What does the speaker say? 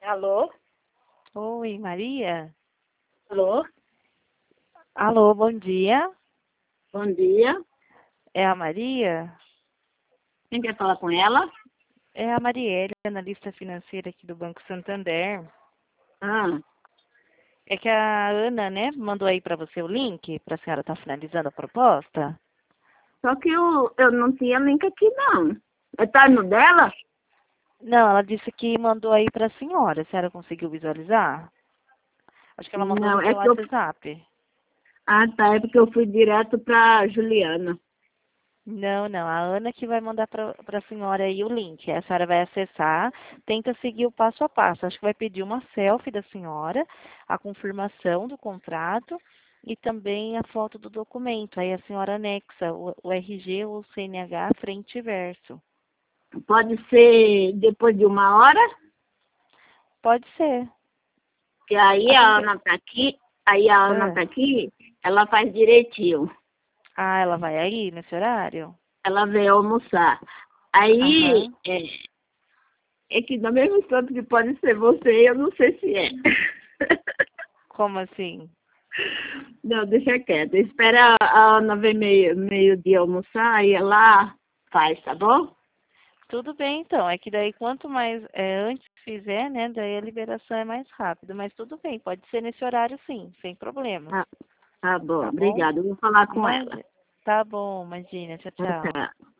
Alô? Oi, Maria? Alô? Alô, bom dia. Bom dia. É a Maria? Quem quer falar com ela? É a Marielle, analista financeira aqui do Banco Santander. Ah, É que a Ana, né, mandou aí para você o link para a senhora estar finalizando a proposta. só que eu não tinha link aqui, não. Tá no dela? Não, ela disse que mandou aí para a senhora. A senhora conseguiu visualizar? Acho que ela mandou Não, no é seu que eu... WhatsApp. Ah, tá, é porque eu fui direto pra Juliana. Não, a Ana que vai mandar para a senhora aí o link. A senhora vai acessar, tenta seguir o passo a passo. Acho que vai pedir uma selfie da senhora, a confirmação do contrato e também a foto do documento. Aí a senhora anexa o RG ou o CNH frente e verso. Pode ser depois de 1 hora, Pode ser. que aí Assim a que... Ana tá aqui, aí a Ana Ah, tá aqui, ela faz direitinho. ela vai aí nesse horário? Ela veio almoçar. Aí, Aham. é que no mesmo instante que pode ser você, eu não sei se é. Como assim? Não, deixa quieto. Espera a Ana ver meio-dia almoçar e ela faz, tá bom? Tudo bem, então. É que daí quanto mais antes fizer, né? Daí a liberação é mais rápido. Mas tudo bem, pode ser nesse horário sim, sem problemas. Tá, tá bom, Tá bom? obrigada. Eu vou falar com Mas ela. tá bom, imagina. Tchau, Tchau, tchau. tchau.